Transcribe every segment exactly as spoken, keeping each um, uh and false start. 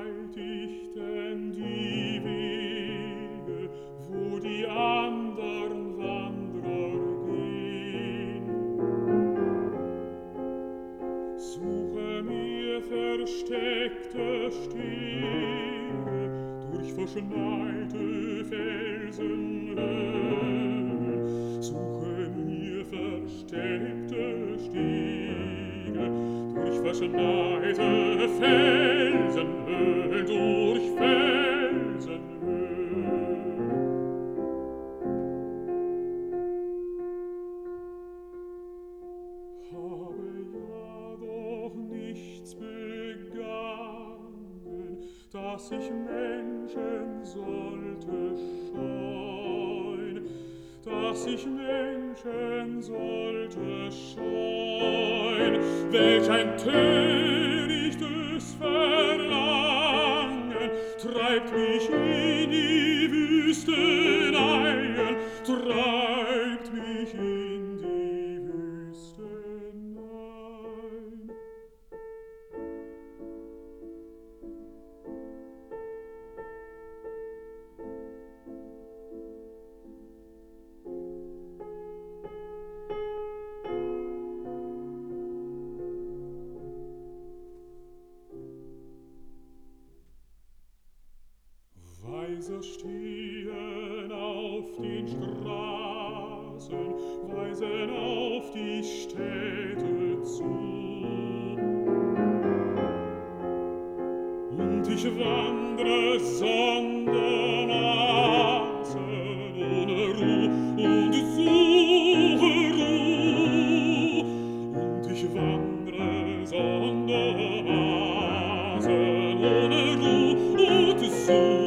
verschneid ich denn die Wege, wo die andern Wanderer gehen? Suche mir versteckte Stege durch verschneite Felsenhöhen. Suche mir versteckte Stege durch verschneite Felsenhöhen, durch Felsenhöhen. Habe ja doch nichts begangen, dass ich Menschen sollte scheuen, dass ich Menschen sollte scheuen. Welch ein törichtes Verlangen treibt mich in die Wüsteneien, treibt mich in die Wüsteneien. Weiser stehen auf den Straßen, weisen auf die Städte zu. Und ich wandre sondermaßen ohne Ruh und suche Ruh. Und ich wandre sondermaßen ohne Ruh und suche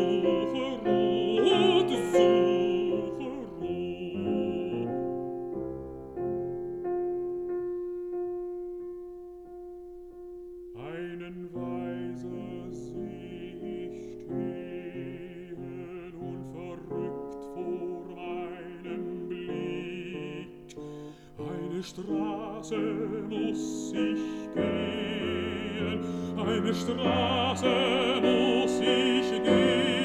einen Weiser seh ich stehen, unverrückt vor meinem Blick. Eine Straße muss ich gehen, eine Straße muss ich gehen.